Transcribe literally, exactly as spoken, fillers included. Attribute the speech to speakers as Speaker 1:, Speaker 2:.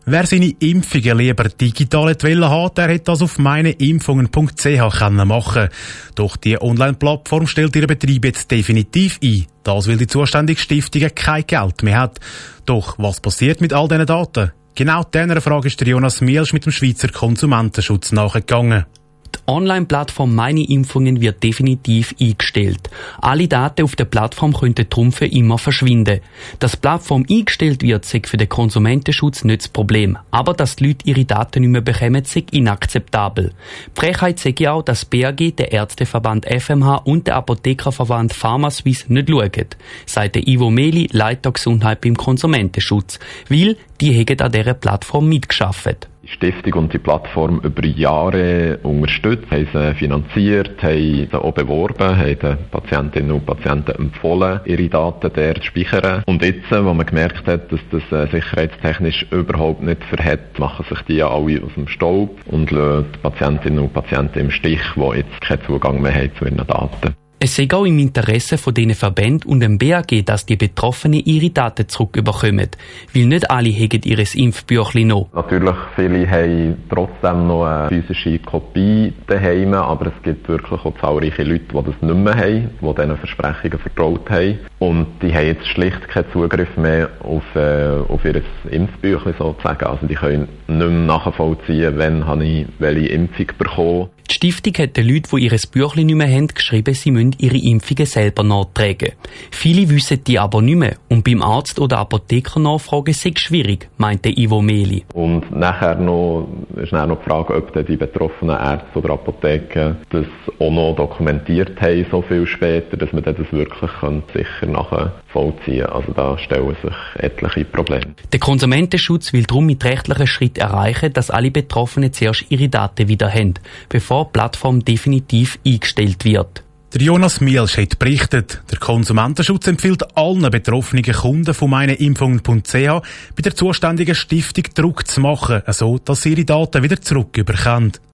Speaker 1: Wer seine Impfungen lieber digital wollte haben, der hätte das auf meineimpfungen punkt c h machen können. Doch die Online-Plattform stellt ihren Betrieb jetzt definitiv ein. Das, weil die zuständige Stiftung kein Geld mehr hat. Doch was passiert mit all diesen Daten? Genau dieser Frage ist der Jonas Mielsch mit dem Schweizer Konsumentenschutz nachgegangen.
Speaker 2: Die Online-Plattform Meine Impfungen wird definitiv eingestellt. Alle Daten auf der Plattform könnten darum für immer verschwinden. Dass die Plattform eingestellt wird, sei für den Konsumentenschutz nicht das Problem. Aber dass die Leute ihre Daten nicht mehr bekommen, sei inakzeptabel. Die Frechheit sei auch, dass B A G, der Ärzteverband F M H und der Apothekerverband PharmaSuisse nicht schauen, sagt der Ivo Meli, Leiter Gesundheit beim Konsumentenschutz. Weil die haben an dieser Plattform mitgearbeitet.
Speaker 3: Die Stiftung und die Plattform über Jahre unterstützt, haben sie finanziert, haben sie auch beworben, haben den Patientinnen und Patienten empfohlen, ihre Daten dort zu speichern. Und jetzt, wo man gemerkt hat, dass das äh, sicherheitstechnisch überhaupt nicht verhält, machen sich die alle aus dem Staub und lassen die Patientinnen und Patienten im Stich, die jetzt keinen Zugang mehr haben zu ihren Daten.
Speaker 2: Es sei auch im Interesse von diesen Verbänden und dem B A G, dass die Betroffenen ihre Daten zurückbekommen. Weil nicht alle haben ihr Impfbüchlein noch.
Speaker 3: Natürlich, viele haben trotzdem noch eine physische Kopie daheim, aber es gibt wirklich auch zahlreiche Leute, die das nicht mehr haben, die diesen Versprechungen vertraut haben. Und die haben jetzt schlicht keinen Zugriff mehr auf, äh, auf ihr Impfbüchlein sozusagen. Also die können nicht mehr nachvollziehen, wann habe ich welche Impfung bekommen.
Speaker 2: Die Stiftung hat den Leuten, die ihr Büchlein nicht mehr haben, geschrieben, sie müssen ihre Impfungen selber nachtragen. Viele wissen die aber nicht mehr. Und beim Arzt oder Apotheker nachfragen sei schwierig, meinte Ivo Meli.
Speaker 3: Und nachher noch, ist dann noch die Frage, ob die betroffenen Ärzte oder Apotheken das auch noch dokumentiert haben, so viel später, dass man das wirklich sicher nachvollziehen kann. Also da stellen sich etliche Probleme.
Speaker 2: Der Konsumentenschutz will darum mit rechtlichen Schritten erreichen, dass alle Betroffenen zuerst ihre Daten wieder haben, bevor die Plattform definitiv eingestellt wird.
Speaker 1: Der Jonas Mielsch hat berichtet, der Konsumentenschutz empfiehlt allen betroffenen Kunden von meineimpfungen punkt c h bei der zuständigen Stiftung Druck zu machen, so dass sie ihre Daten wieder zurückbekommen.